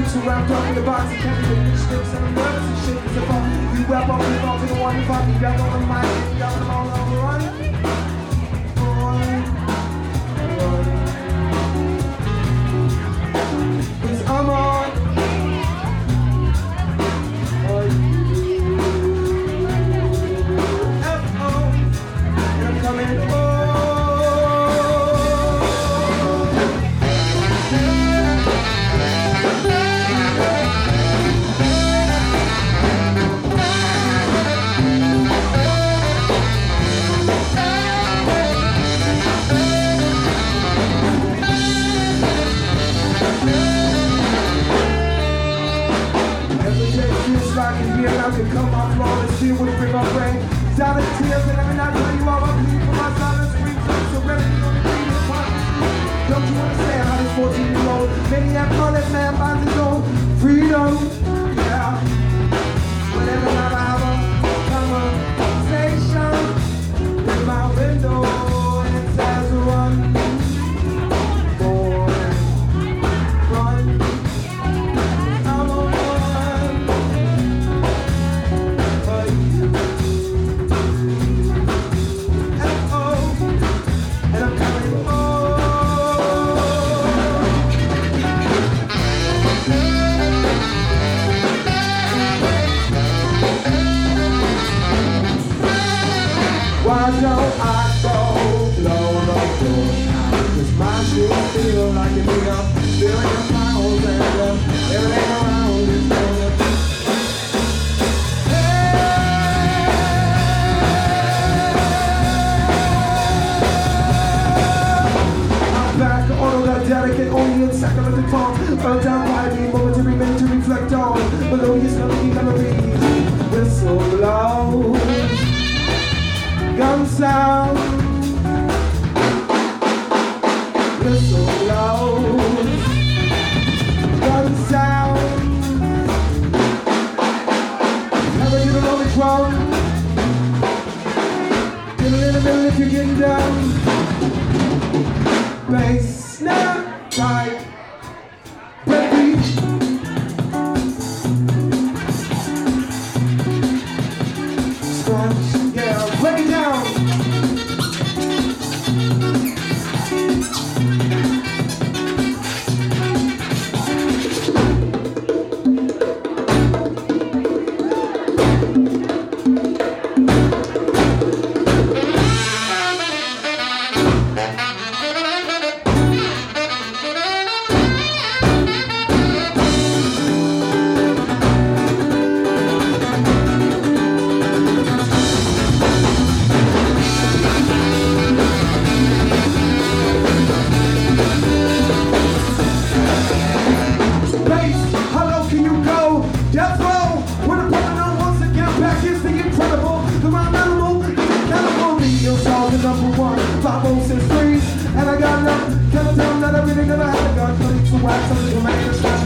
too wrapped up in the box and can't even reach sticks and I'm nervous and shit. Cause if you wrap up and fall to the one, if I be back on the mic and got them all on the run. Cause I'm on. F-O. And I'm coming I can hear and I can come off flawless, feel with bring my brain down in tears, and every night tell you all I bleed for my silence, screams, so ready to go to the party. Don't you understand how this 14-year-old maniac honest man finds his own freedom? Yeah. Whenever I have a conversation with my window and it says run, boy, run. Why don't I go blow the door? Cause my shoes feel like it beat up, feeling the pounds and everything around is going. I'm back, autodidactic and only in second of the tongue. Earned down by me, momentary minute to reflect on. Melodious melody memories, whistle blow. Gun sound, whistle blows, gun sound. Never get a lonely drum. Get a little bit if you're getting down. Bass, snap, tight, breakbeat. Scratch. Break it down. Number one, 506 threes, and I got enough. Tell them that I really never had a gun. 22 wax, I'm just a man.